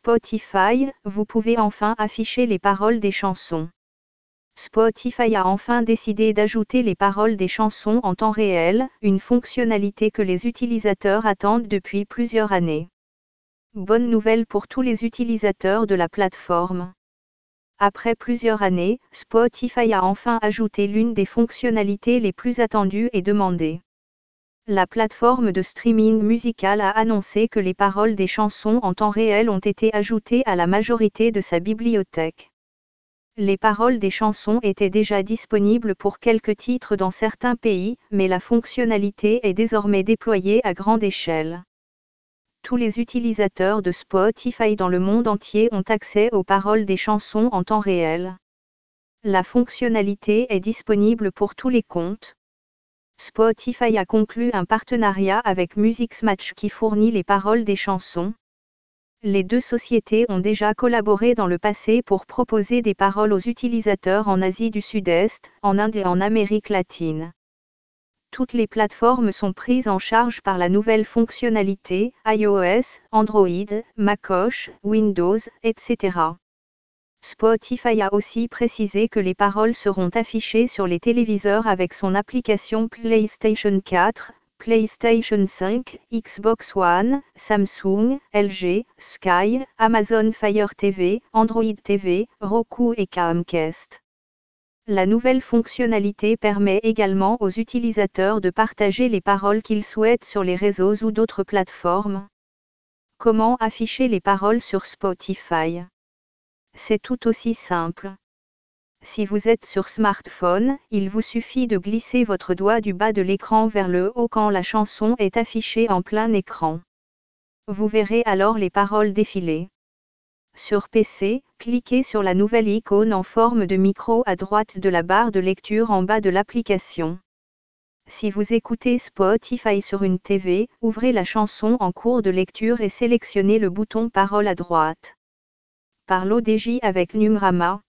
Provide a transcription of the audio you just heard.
Spotify, vous pouvez enfin afficher les paroles des chansons. Spotify a enfin décidé d'ajouter les paroles des chansons en temps réel, une fonctionnalité que les utilisateurs attendent depuis plusieurs années. Bonne nouvelle pour tous les utilisateurs de la plateforme. Après plusieurs années, Spotify a enfin ajouté l'une des fonctionnalités les plus attendues et demandées. La plateforme de streaming musical a annoncé que les paroles des chansons en temps réel ont été ajoutées à la majorité de sa bibliothèque. Les paroles des chansons étaient déjà disponibles pour quelques titres dans certains pays, mais la fonctionnalité est désormais déployée à grande échelle. Tous les utilisateurs de Spotify dans le monde entier ont accès aux paroles des chansons en temps réel. La fonctionnalité est disponible pour tous les comptes. Spotify a conclu un partenariat avec Musixmatch qui fournit les paroles des chansons. Les deux sociétés ont déjà collaboré dans le passé pour proposer des paroles aux utilisateurs en Asie du Sud-Est, en Inde et en Amérique latine. Toutes les plateformes sont prises en charge par la nouvelle fonctionnalité, iOS, Android, macOS, Windows, etc. Spotify a aussi précisé que les paroles seront affichées sur les téléviseurs avec son application PlayStation 4, PlayStation 5, Xbox One, Samsung, LG, Sky, Amazon Fire TV, Android TV, Roku et Chromecast. La nouvelle fonctionnalité permet également aux utilisateurs de partager les paroles qu'ils souhaitent sur les réseaux ou d'autres plateformes. Comment afficher les paroles sur Spotify ? C'est tout aussi simple. Si vous êtes sur smartphone, il vous suffit de glisser votre doigt du bas de l'écran vers le haut quand la chanson est affichée en plein écran. Vous verrez alors les paroles défiler. Sur PC, cliquez sur la nouvelle icône en forme de micro à droite de la barre de lecture en bas de l'application. Si vous écoutez Spotify sur une TV, ouvrez la chanson en cours de lecture et sélectionnez le bouton Paroles à droite. Par l'ODJ avec Numrama.